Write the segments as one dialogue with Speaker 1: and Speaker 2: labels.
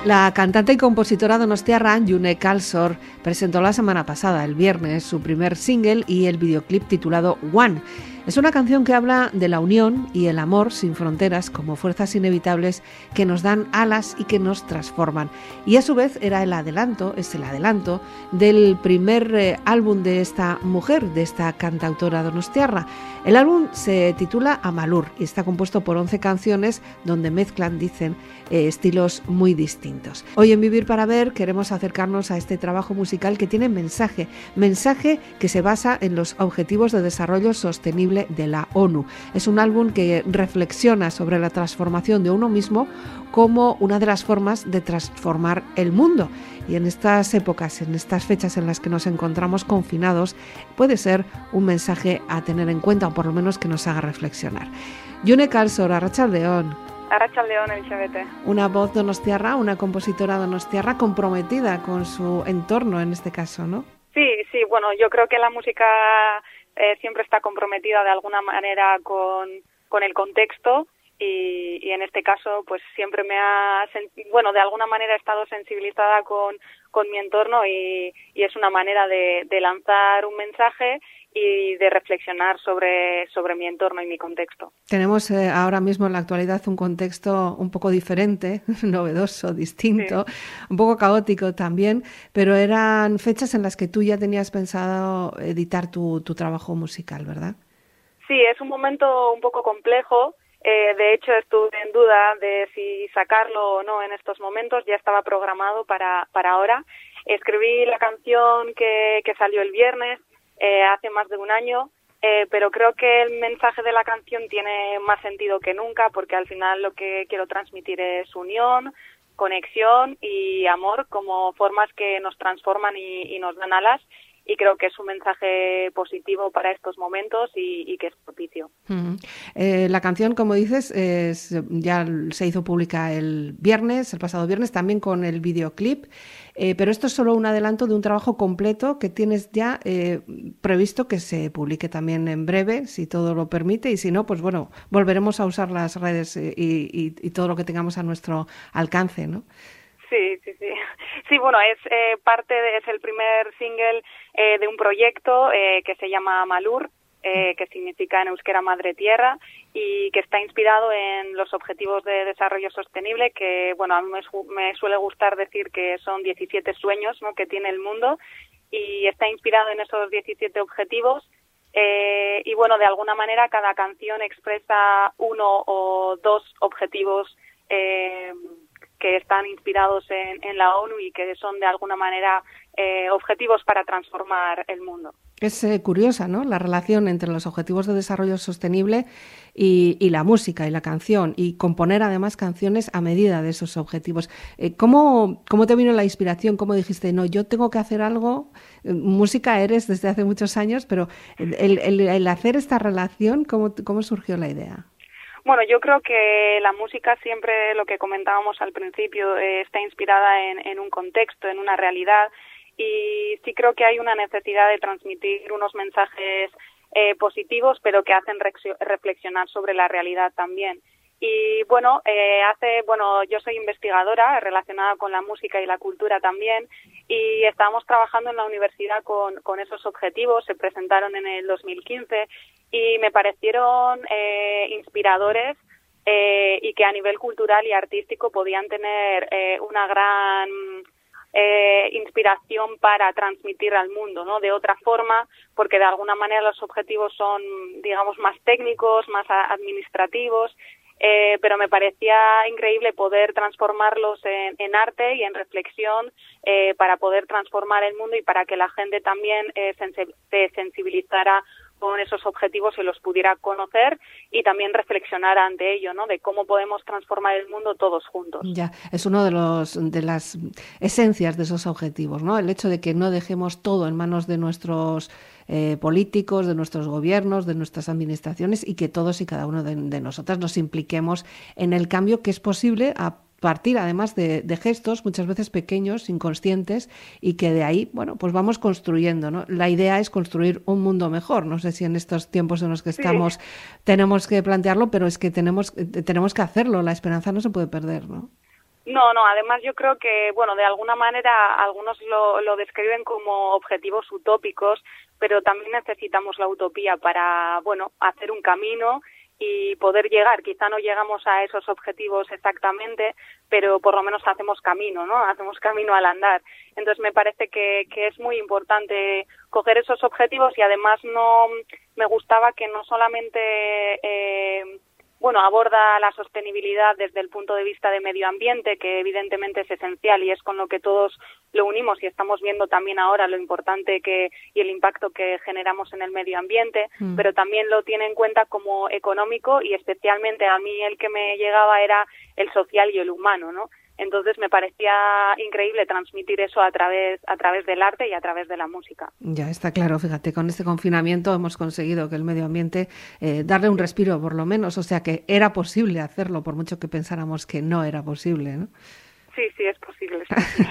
Speaker 1: La cantante y compositora donostiarra June Kalsor presentó la semana pasada, el viernes, su primer single y el videoclip titulado One. Es una canción que habla de la unión y el amor sin fronteras como fuerzas inevitables que nos dan alas y que nos transforman. Y a su vez es el adelanto del primer álbum de esta mujer, de esta cantautora donostiarra. El álbum se titula Amalur y está compuesto por 11 canciones donde mezclan, dicen, estilos muy distintos. Hoy en Vivir para Ver queremos acercarnos a este trabajo musical que tiene mensaje que se basa en los Objetivos de Desarrollo Sostenible de la ONU. Es un álbum que reflexiona sobre la transformación de uno mismo como una de las formas de transformar el mundo. Y en estas épocas, en estas fechas en las que nos encontramos confinados, puede ser un mensaje a tener en cuenta o por lo menos que nos haga reflexionar. June Kalsor, arratsaldeon.
Speaker 2: Arratsaldeon, Elizabeth.
Speaker 1: Una voz donostiarra, una compositora donostiarra comprometida con su entorno en este caso, ¿no?
Speaker 2: Sí, bueno, yo creo que la música siempre está comprometida de alguna manera con el contexto y en este caso pues siempre de alguna manera he estado sensibilizada con mi entorno y es una manera de lanzar un mensaje y de reflexionar sobre mi entorno y mi contexto.
Speaker 1: Tenemos ahora mismo en la actualidad un contexto un poco diferente, novedoso, distinto, sí, un poco caótico también, pero eran fechas en las que tú ya tenías pensado editar tu trabajo musical, ¿verdad?
Speaker 2: Sí, es un momento un poco complejo. De hecho, estuve en duda de si sacarlo o no en estos momentos. Ya estaba programado para ahora. Escribí la canción que salió el viernes, hace más de un año, pero creo que el mensaje de la canción tiene más sentido que nunca, porque al final lo que quiero transmitir es unión, conexión y amor como formas que nos transforman y nos dan alas. Y creo que es un mensaje positivo para estos momentos y que es propicio.
Speaker 1: La canción, como dices, ya se hizo pública el pasado viernes, también con el videoclip, pero esto es solo un adelanto de un trabajo completo que tienes ya previsto que se publique también en breve, si todo lo permite, y si no, pues bueno, volveremos a usar las redes y todo lo que tengamos a nuestro alcance, ¿no?
Speaker 2: Sí. Sí, bueno, es el primer single de un proyecto que se llama Amalur, que significa en euskera Madre Tierra, y que está inspirado en los Objetivos de Desarrollo Sostenible, que, bueno, a mí me suele gustar decir que son 17 sueños, ¿no?, que tiene el mundo, y está inspirado en esos 17 objetivos. Y, bueno, de alguna manera cada canción expresa uno o dos objetivos que están inspirados en la ONU y que son de alguna manera objetivos para transformar el mundo.
Speaker 1: Es curiosa, ¿no?, la relación entre los Objetivos de Desarrollo Sostenible y la música y la canción, y componer además canciones a medida de esos objetivos. ¿Cómo te vino la inspiración? ¿Cómo dijiste, no, yo tengo que hacer algo? Música eres desde hace muchos años, pero el hacer esta relación, ¿cómo surgió la idea?
Speaker 2: Bueno, yo creo que la música siempre, lo que comentábamos al principio, está inspirada en un contexto, en una realidad, y sí creo que hay una necesidad de transmitir unos mensajes positivos, pero que hacen reflexionar sobre la realidad también. Y bueno, yo soy investigadora relacionada con la música y la cultura también, y estábamos trabajando en la universidad con esos objetivos. Se presentaron en el 2015 y me parecieron inspiradores y que a nivel cultural y artístico podían tener una gran inspiración para transmitir al mundo, ¿no?, de otra forma, porque de alguna manera los objetivos son, digamos, más técnicos, más administrativos, pero me parecía increíble poder transformarlos en arte y en reflexión para poder transformar el mundo y para que la gente también se sensibilizara con esos objetivos y los pudiera conocer y también reflexionar ante ello, ¿no?, de cómo podemos transformar el mundo todos juntos.
Speaker 1: Ya, es uno de las esencias de esos objetivos, ¿no?, el hecho de que no dejemos todo en manos de nuestros políticos, de nuestros gobiernos, de nuestras administraciones, y que todos y cada uno de nosotras nos impliquemos en el cambio que es posible a partir además de gestos muchas veces pequeños, inconscientes, y que de ahí, bueno, pues vamos construyendo, ¿no? La idea es construir un mundo mejor. No sé si en estos tiempos en los que estamos tenemos que plantearlo, pero es que tenemos que hacerlo. La esperanza no se puede perder, ¿no?
Speaker 2: No, no, además yo creo que, bueno, de alguna manera algunos lo describen como objetivos utópicos, pero también necesitamos la utopía para, bueno, hacer un camino y poder llegar. Quizá no llegamos a esos objetivos exactamente, pero por lo menos hacemos camino, ¿no? Hacemos camino al andar. Entonces me parece que es muy importante coger esos objetivos y además no me gustaba que no solamente aborda la sostenibilidad desde el punto de vista de medio ambiente, que evidentemente es esencial y es con lo que todos lo unimos y estamos viendo también ahora lo importante y el impacto que generamos en el medio ambiente, pero también lo tiene en cuenta como económico y especialmente a mí el que me llegaba era el social y el humano, ¿no? Entonces me parecía increíble transmitir eso a través del arte y a través de la música.
Speaker 1: Ya está claro, fíjate, con este confinamiento hemos conseguido que el medio ambiente darle un respiro por lo menos, o sea que era posible hacerlo, por mucho que pensáramos que no era posible, ¿no?
Speaker 2: Sí, es posible. Sí.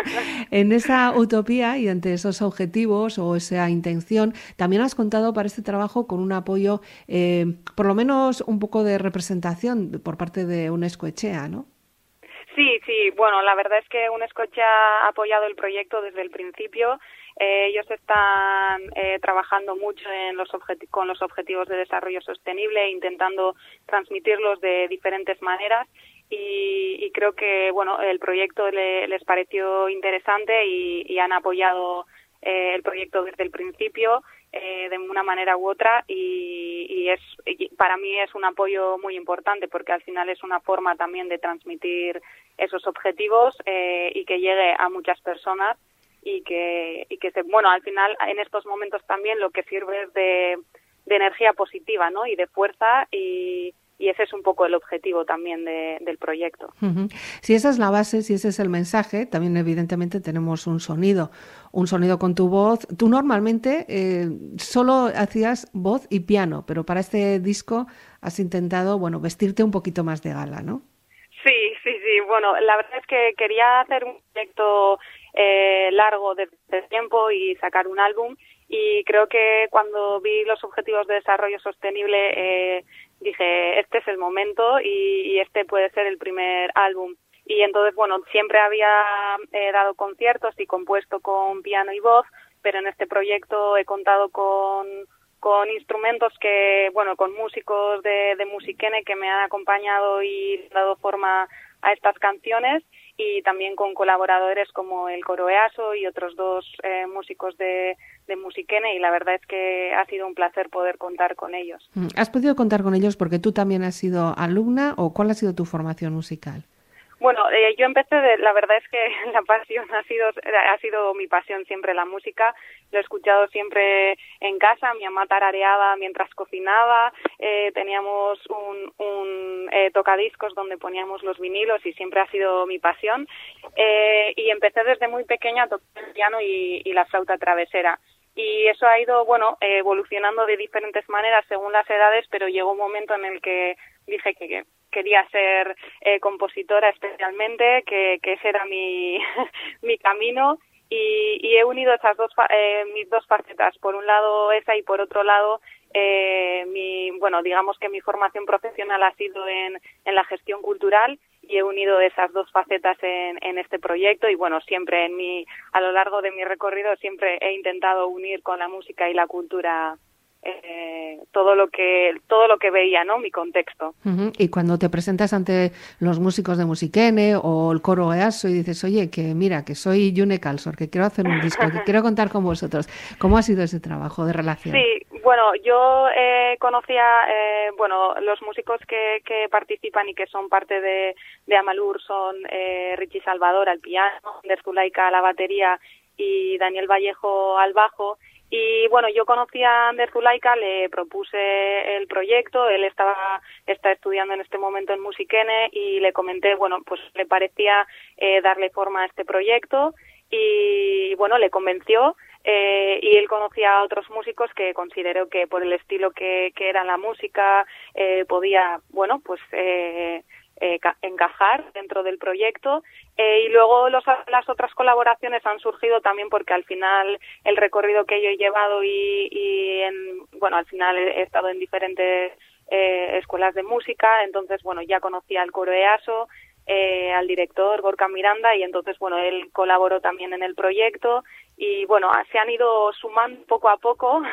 Speaker 1: En esa utopía y ante esos objetivos o esa intención, también has contado para este trabajo con un apoyo, por lo menos un poco de representación por parte de UNESCO Etxea, ¿no?
Speaker 2: Sí, bueno, la verdad es que UNESCO ha apoyado el proyecto desde el principio. Ellos están trabajando mucho con los objetivos de desarrollo sostenible, intentando transmitirlos de diferentes maneras y creo que, bueno, el proyecto les pareció interesante y han apoyado el proyecto desde el principio de una manera u otra y para mí es un apoyo muy importante porque al final es una forma también de transmitir esos objetivos y que llegue a muchas personas y que al final en estos momentos también lo que sirve es de energía positiva, ¿no? Y de fuerza y ese es un poco el objetivo también del proyecto.
Speaker 1: Uh-huh. Si esa es la base, si ese es el mensaje, también evidentemente tenemos un sonido con tu voz. Tú normalmente solo hacías voz y piano, pero para este disco has intentado, vestirte un poquito más de gala, ¿no?
Speaker 2: Sí. Bueno, la verdad es que quería hacer un proyecto largo de tiempo y sacar un álbum y creo que cuando vi los objetivos de desarrollo sostenible dije, este es el momento y este puede ser el primer álbum. Y entonces, siempre había dado conciertos y compuesto con piano y voz, pero en este proyecto he contado con instrumentos con músicos de Musikene que me han acompañado y dado forma a estas canciones y también con colaboradores como el Coro EASO y otros dos músicos de Musikene y la verdad es que ha sido un placer poder contar con ellos.
Speaker 1: ¿Has podido contar con ellos porque tú también has sido alumna o cuál ha sido tu formación musical?
Speaker 2: Bueno, yo empecé, la verdad es que la pasión ha sido mi pasión siempre la música. Lo he escuchado siempre en casa, mi mamá tarareaba mientras cocinaba, teníamos un tocadiscos donde poníamos los vinilos y siempre ha sido mi pasión. Y empecé desde muy pequeña a tocar el piano y la flauta travesera. Y eso ha ido, evolucionando de diferentes maneras según las edades, pero llegó un momento en el que dije que quería ser compositora especialmente, que ese era mi camino y he unido esas mis dos facetas, por un lado esa y por otro lado digamos que mi formación profesional ha sido en la gestión cultural y he unido esas dos facetas en este proyecto y siempre a lo largo de mi recorrido siempre he intentado unir con la música y la cultura todo lo que veía, ¿no? Mi contexto.
Speaker 1: Uh-huh. Y cuando te presentas ante los músicos de Musikene o el Coro EASO y dices, oye, que mira, que soy June Calsor, que quiero hacer un disco, que quiero contar con vosotros. ¿Cómo ha sido ese trabajo de relación?
Speaker 2: Sí, yo conocía, los músicos que participan y que son parte de Amalur son Richie Salvador al piano, Ander Zulaika a la batería y Daniel Vallejo al bajo. Y yo conocí a Ander Zulaika, le propuse el proyecto, él está estudiando en este momento en Musikene y le comenté, pues le parecía darle forma a este proyecto y le convenció y él conocía a otros músicos que consideró que por el estilo que era la música podía, encajar dentro del proyecto y luego las otras colaboraciones han surgido también porque al final el recorrido que yo he llevado al final he estado en diferentes escuelas de música, entonces ya conocía al Coro EASO al director Gorka Miranda, y entonces, bueno, él colaboró también en el proyecto y, bueno, se han ido sumando poco a poco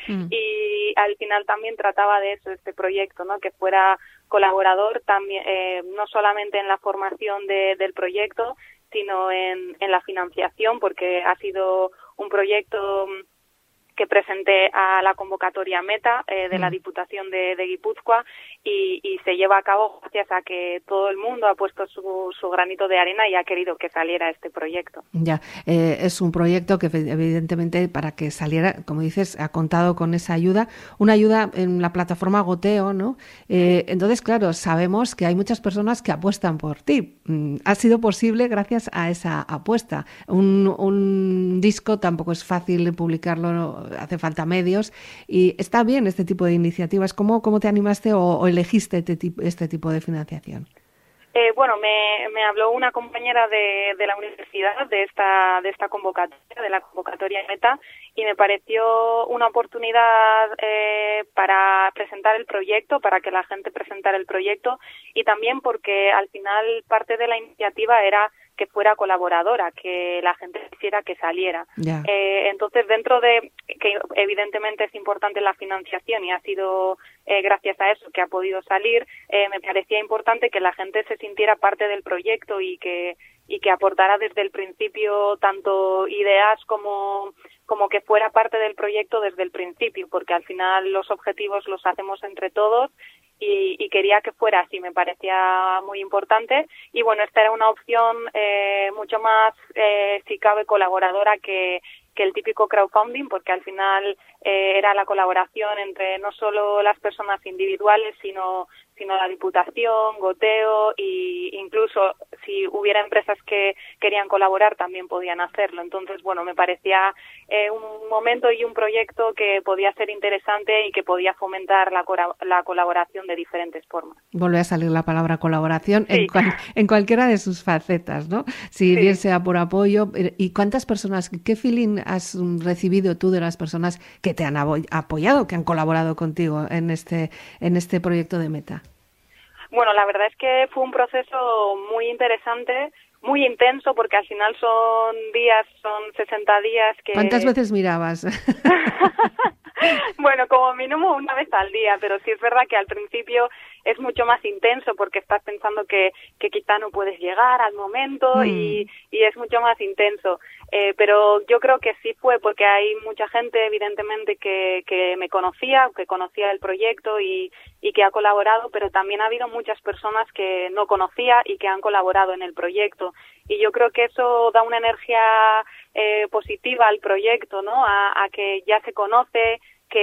Speaker 2: y al final también trataba de eso, este proyecto, ¿no? Que fuera colaborador también, no solamente en la formación del proyecto, sino en la financiación, porque ha sido un proyecto que presenté a la convocatoria Meta de la Diputación de Guipúzcoa y se lleva a cabo gracias a que todo el mundo ha puesto su granito de arena y ha querido que saliera este proyecto.
Speaker 1: Ya, es un proyecto que evidentemente para que saliera, como dices, ha contado con esa ayuda, una ayuda en la plataforma Goteo, ¿no? Entonces, claro, sabemos que hay muchas personas que apuestan por ti. Ha sido posible gracias a esa apuesta. Un disco tampoco es fácil publicarlo, hace falta medios y está bien este tipo de iniciativas. ¿Cómo te animaste o elegiste este tipo de financiación?
Speaker 2: Bueno, me habló una compañera de la universidad de esta convocatoria, de la convocatoria Meta, y me pareció una oportunidad para presentar el proyecto, para que la gente presentara el proyecto, y también porque al final parte de la iniciativa era que fuera colaboradora, que la gente quisiera que saliera.
Speaker 1: Yeah.
Speaker 2: Entonces, dentro de que evidentemente es importante la financiación y ha sido gracias a eso que ha podido salir, me parecía importante que la gente se sintiera parte del proyecto y que aportara desde el principio tanto ideas como que fuera parte del proyecto desde el principio, porque al final los objetivos los hacemos entre todos y quería que fuera así, me parecía muy importante. Y bueno, esta era una opción mucho más, si cabe, colaboradora que el típico crowdfunding, porque al final era la colaboración entre no solo las personas individuales, sino la Diputación, Goteo, e incluso si hubiera empresas que querían colaborar también podían hacerlo. Entonces, bueno, me parecía un momento y un proyecto que podía ser interesante y que podía fomentar la colaboración de diferentes formas.
Speaker 1: Vuelve a salir la palabra colaboración
Speaker 2: sí.
Speaker 1: en cualquiera de sus facetas, ¿no? Si bien sea por apoyo. ¿Y cuántas personas, qué feeling has recibido tú de las personas que te han apoyado, que han colaborado contigo en este proyecto de Meta?
Speaker 2: Bueno, la verdad es que fue un proceso muy interesante, muy intenso, porque al final son 60 días que...
Speaker 1: ¿Cuántas veces mirabas?
Speaker 2: Bueno, como mínimo una vez al día, pero sí es verdad que al principio es mucho más intenso porque estás pensando que quizá no puedes llegar al momento y es mucho más intenso. Pero yo creo que sí fue porque hay mucha gente, evidentemente, que me conocía, que conocía el proyecto y que ha colaborado, pero también ha habido muchas personas que no conocía y que han colaborado en el proyecto. Y yo creo que eso da una energía positiva al proyecto, ¿no? A que ya se conoce,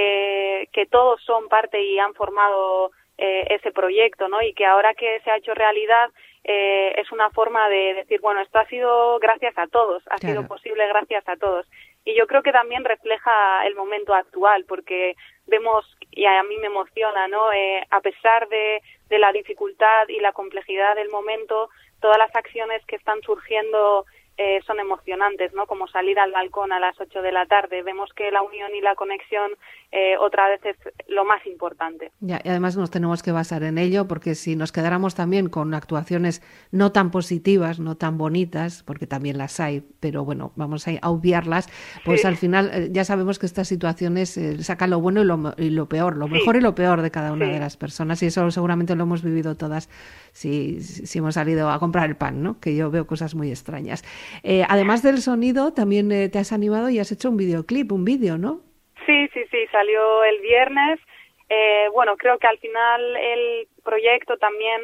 Speaker 2: que todos son parte y han formado ese proyecto, ¿no? Y que ahora que se ha hecho realidad es una forma de decir, bueno, esto ha sido gracias a todos, ha sido posible gracias a todos. Y yo creo que también refleja el momento actual, porque vemos, y a mí me emociona, ¿no? A pesar de la dificultad y la complejidad del momento, todas las acciones que están surgiendo son emocionantes, ¿no? Como salir al balcón a las 8 de la tarde. Vemos que la unión y la conexión otra vez es lo más importante.
Speaker 1: Ya, y además nos tenemos que basar en ello, porque si nos quedáramos también con actuaciones no tan positivas, no tan bonitas, porque también las hay, pero bueno, vamos a obviarlas, pues sí. Al final ya sabemos que estas situaciones sacan lo bueno y lo peor, lo mejor y lo peor de cada una de las personas, y eso seguramente lo hemos vivido todas si hemos salido a comprar el pan, ¿no? Que yo veo cosas muy extrañas. Además del sonido, también te has animado y has hecho un videoclip, un vídeo, ¿no?
Speaker 2: Sí, salió el viernes. Bueno, creo que al final el proyecto también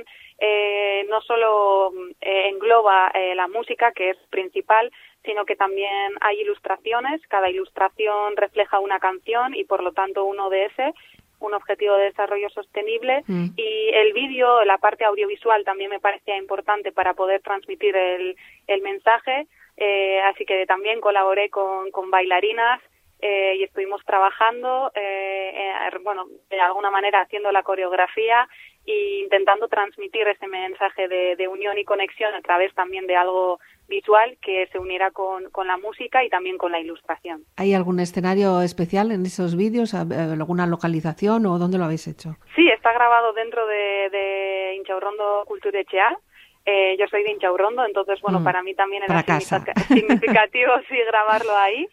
Speaker 2: no solo engloba la música, que es principal, sino que también hay ilustraciones. Cada ilustración refleja una canción y, por lo tanto, un ODS, un objetivo de desarrollo sostenible. Y el vídeo, la parte audiovisual, también me parecía importante para poder transmitir el mensaje. Así que también colaboré con bailarinas y estuvimos trabajando, bueno, de alguna manera haciendo la coreografía e intentando transmitir ese mensaje de unión y conexión a través también de algo visual que se uniera con la música y también con la ilustración.
Speaker 1: ¿Hay algún escenario especial en esos vídeos? ¿Alguna localización o dónde lo habéis hecho?
Speaker 2: Sí, está grabado dentro de Intxaurrondo Kulturetxea. Yo soy de Inchaurrondo, entonces, bueno, para mí también era significativo sí, grabarlo ahí.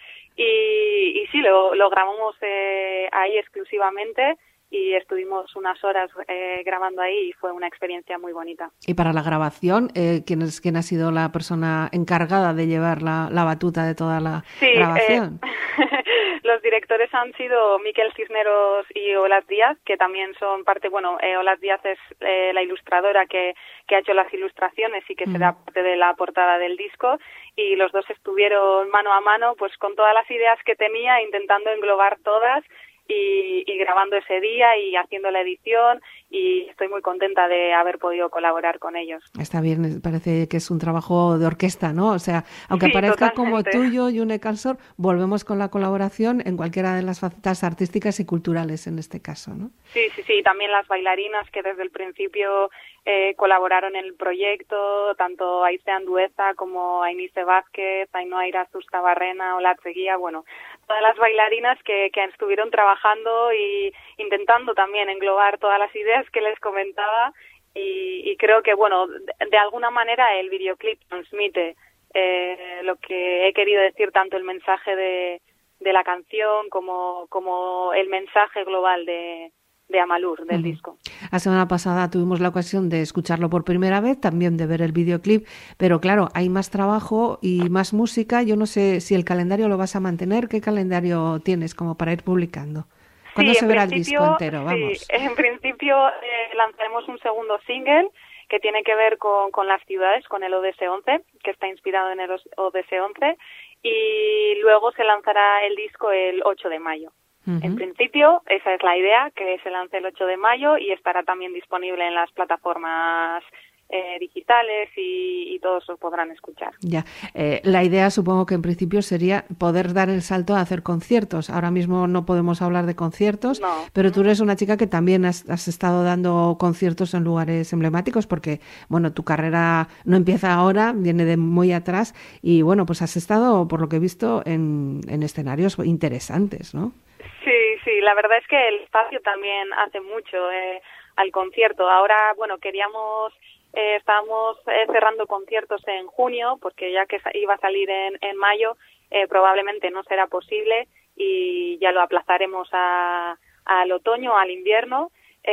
Speaker 2: Y sí, lo grabamos ahí exclusivamente y estuvimos unas horas grabando ahí y fue una experiencia muy bonita.
Speaker 1: Y para la grabación, ¿quién ha sido la persona encargada de llevar la batuta de toda la grabación?
Speaker 2: Los directores han sido Miquel Cisneros y Olas Díaz, que también son parte, Olas Díaz es la ilustradora que ha hecho las ilustraciones y que será parte de la portada del disco, y los dos estuvieron mano a mano pues con todas las ideas que tenía, intentando englobar todas y grabando ese día y haciendo la edición, y estoy muy contenta de haber podido colaborar con ellos.
Speaker 1: Está bien, parece que es un trabajo de orquesta, ¿no? O sea, aunque
Speaker 2: sí,
Speaker 1: parezca
Speaker 2: totalmente.
Speaker 1: como tuyo, June Calsor, volvemos con la colaboración en cualquiera de las facetas artísticas y culturales en este caso, ¿no?
Speaker 2: Sí, también las bailarinas que desde el principio colaboraron en el proyecto, tanto Aise Andueza como Ainise Vázquez, Ainhoa Irazusta Barrena, Olatz Eguía, bueno, todas las bailarinas que estuvieron trabajando y intentando también englobar todas las ideas que les comentaba, y creo que, bueno, de alguna manera el videoclip transmite lo que he querido decir, tanto el mensaje de la canción como el mensaje global de Amalur, del disco.
Speaker 1: La semana pasada tuvimos la ocasión de escucharlo por primera vez, también de ver el videoclip, pero claro, hay más trabajo y más música. Yo no sé si el calendario lo vas a mantener. ¿Qué calendario tienes como para ir publicando? ¿Cuándo se verá el disco entero? Vamos.
Speaker 2: Sí, en principio lanzaremos un segundo single que tiene que ver con las ciudades, con el ODS 11, que está inspirado en el ODS 11, y luego se lanzará el disco el 8 de mayo. En principio, esa es la idea, que se lance el 8 de mayo y estará también disponible en las plataformas digitales y todos lo podrán escuchar.
Speaker 1: Ya, la idea supongo que en principio sería poder dar el salto a hacer conciertos. Ahora mismo no podemos hablar de conciertos, pero tú eres una chica que también has estado dando conciertos en lugares emblemáticos porque, bueno, tu carrera no empieza ahora, viene de muy atrás y, bueno, pues has estado, por lo que he visto, en escenarios interesantes, ¿no?
Speaker 2: Sí, la verdad es que el espacio también hace mucho al concierto. Ahora, bueno, estábamos cerrando conciertos en junio, porque ya que iba a salir en mayo, probablemente no será posible y ya lo aplazaremos al otoño, al invierno.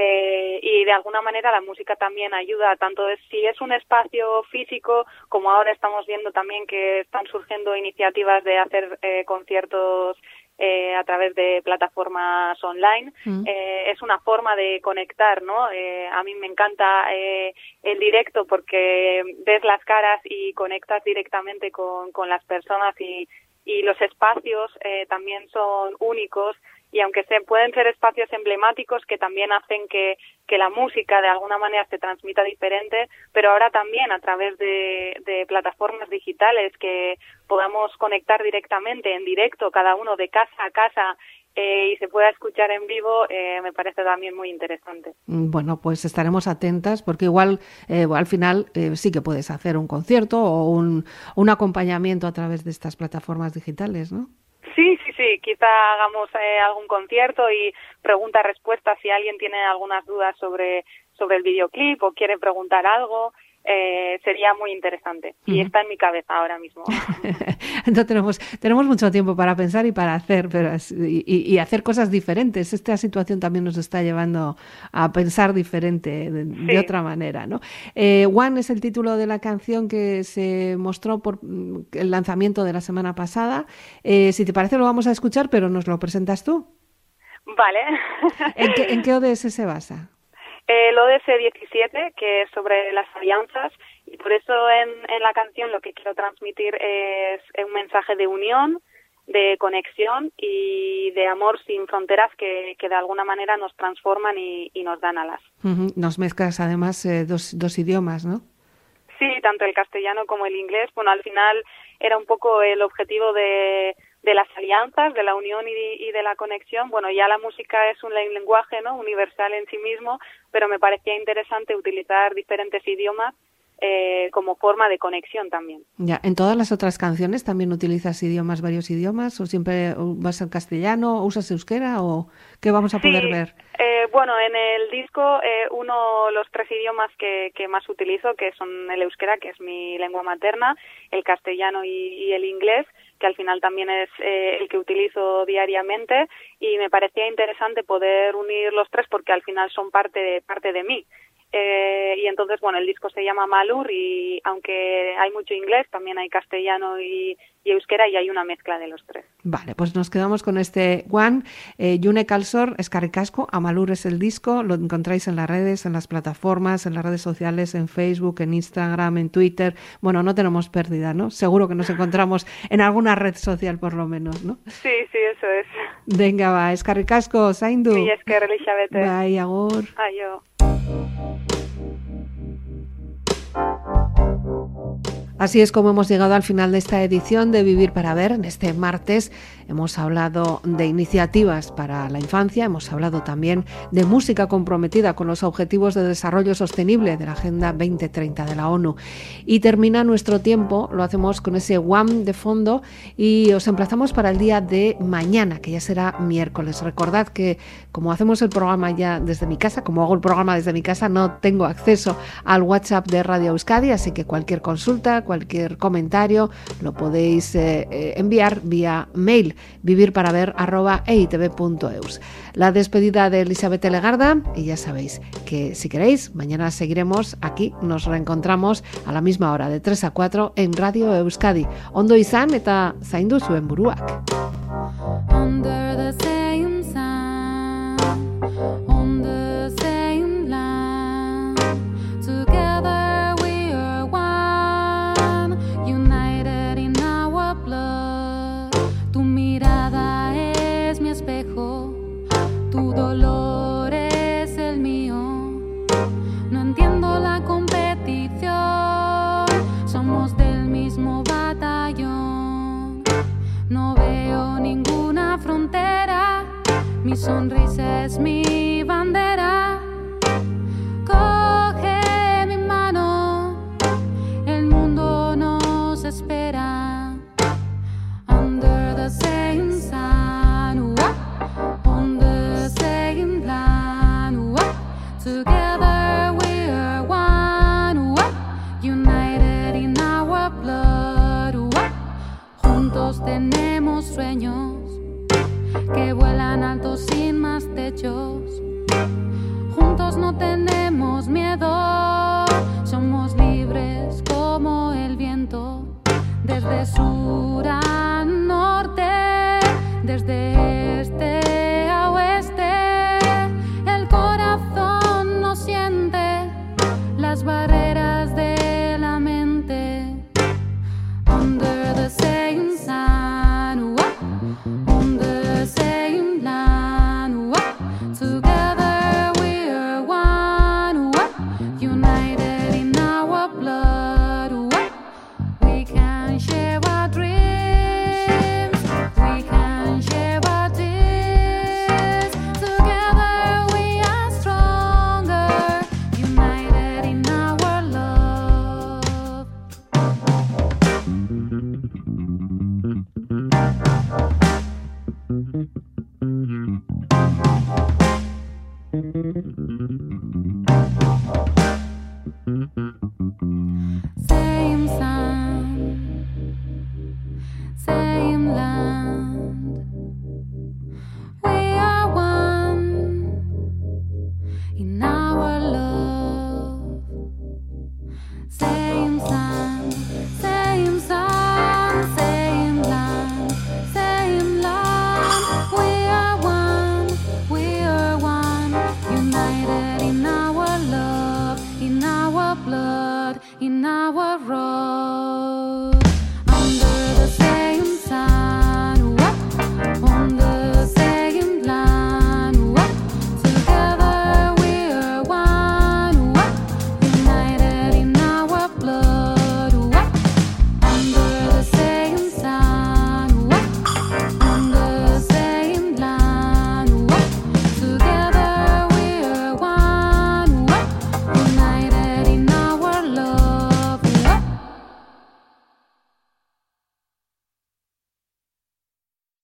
Speaker 2: Y de alguna manera la música también ayuda, tanto si es un espacio físico, como ahora estamos viendo también que están surgiendo iniciativas de hacer conciertos a través de plataformas online. Es una forma de conectar, ¿no? A mí me encanta el directo porque ves las caras y conectas directamente con las personas, y los espacios también son únicos, y aunque pueden ser espacios emblemáticos que también hacen que la música de alguna manera se transmita diferente, pero ahora también a través de plataformas digitales que podamos conectar directamente, en directo, cada uno de casa a casa, y se pueda escuchar en vivo, me parece también muy interesante.
Speaker 1: Bueno, pues estaremos atentas porque igual al final sí que puedes hacer un concierto o un acompañamiento a través de estas plataformas digitales, ¿no?
Speaker 2: Sí, quizá hagamos algún concierto y pregunta-respuesta si alguien tiene algunas dudas sobre el videoclip o quiere preguntar algo. Sería muy interesante y está en mi cabeza ahora mismo.
Speaker 1: Entonces tenemos mucho tiempo para pensar y para hacer, y hacer cosas diferentes. Esta situación también nos está llevando a pensar diferente, de otra manera, ¿no? One es el título de la canción que se mostró por el lanzamiento de la semana pasada. Si te parece lo vamos a escuchar, pero nos lo presentas tú.
Speaker 2: Vale.
Speaker 1: ¿En qué ODS se basa?
Speaker 2: El ODS 17, que es sobre las alianzas, y por eso en la canción lo que quiero transmitir es un mensaje de unión, de conexión y de amor sin fronteras que de alguna manera nos transforman y nos dan alas.
Speaker 1: Nos mezclas además dos idiomas, ¿no?
Speaker 2: Sí, tanto el castellano como el inglés. Bueno, al final era un poco el objetivo de las alianzas, de la unión y de la conexión. Bueno, ya la música es un lenguaje, ¿no?, universal en sí mismo, pero me parecía interesante utilizar diferentes idiomas como forma de conexión también.
Speaker 1: Ya, ¿en todas las otras canciones también utilizas varios idiomas, o siempre vas en castellano, usas euskera, o qué vamos a poder ver?
Speaker 2: Bueno, en el disco los 3 idiomas que más utilizo, que son el euskera, que es mi lengua materna, el castellano y el inglés, que al final también es el que utilizo diariamente, y me parecía interesante poder unir los 3 porque al final son parte de mí. Y entonces, bueno, el disco se llama Malur, y aunque hay mucho inglés, también hay castellano y euskera, y hay una mezcla de los 3.
Speaker 1: Vale, pues nos quedamos con este One. June Calzor, eskerrik asko, Amalur es el disco, lo encontráis en las redes, en las plataformas, en las redes sociales, en Facebook, en Instagram, en Twitter. Bueno, no tenemos pérdida, ¿no? Seguro que nos encontramos en alguna red social por lo menos, ¿no?
Speaker 2: Sí, eso es.
Speaker 1: Venga, va, eskerrik asko, zaindu.
Speaker 2: Sí, esker, Elizabeth.
Speaker 1: Bai, agur.
Speaker 2: Aio.
Speaker 1: Así es como hemos llegado al final de esta edición de Vivir para Ver. En este martes hemos hablado de iniciativas para la infancia, hemos hablado también de música comprometida con los Objetivos de Desarrollo Sostenible de la Agenda 2030 de la ONU. Y termina nuestro tiempo, lo hacemos con ese One de fondo, y os emplazamos para el día de mañana, que ya será miércoles. Recordad que como hacemos el programa ya desde mi casa, como hago el programa desde mi casa, no tengo acceso al WhatsApp de Radio Euskadi, así que cualquier consulta, cualquier comentario lo podéis enviar vía mail, vivirparaver@eitv.eus. La despedida de Elizabeth Legarda, y ya sabéis que si queréis, mañana seguiremos aquí, nos reencontramos a la misma hora, de 3 a 4 en Radio Euskadi. Ondo izan eta zaindu zuen buruak. Under the same sun, on the same land, together we are one, united in our blood. Tu mirada es mi espejo, tu dolor es el mío. No entiendo la competición, somos del mismo batallón. No veo ninguna frontera, mi sonrisa es mi bandera. Coge mi mano, el mundo nos espera. Under the same sun, on the same land, together we are one, united in our blood. Juntos tenemos sueños que vuelan altos sin más techos. Juntos no tenemos miedo, somos libres como el viento. Desde sur a norte, desde este a oeste, el corazón no siente las barreras de la mente. Under the same sun, on the same land, together we are one, united in our blood. We can share our dreams, we can share our dreams. Together we are stronger, united in our love. Same sun, same land. We are one in our love. Same sun, same sun, same land, same land. We are one, united in our love, in our blood, in our road.